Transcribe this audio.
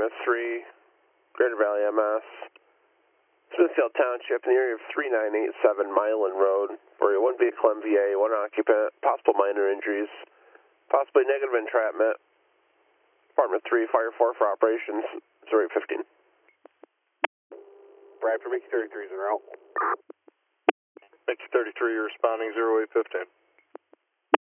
Apartment 3, Greater Valley MS, Smithfield Township, in the area of 3987 Milan Road, for a 1 vehicle MVA, 1 occupant, possible minor injuries, possibly negative entrapment. Apartment 3, Fire 4 for operations, 0815. Bradford, Mickey 33 is en route. Mickey 33, you're responding 0815.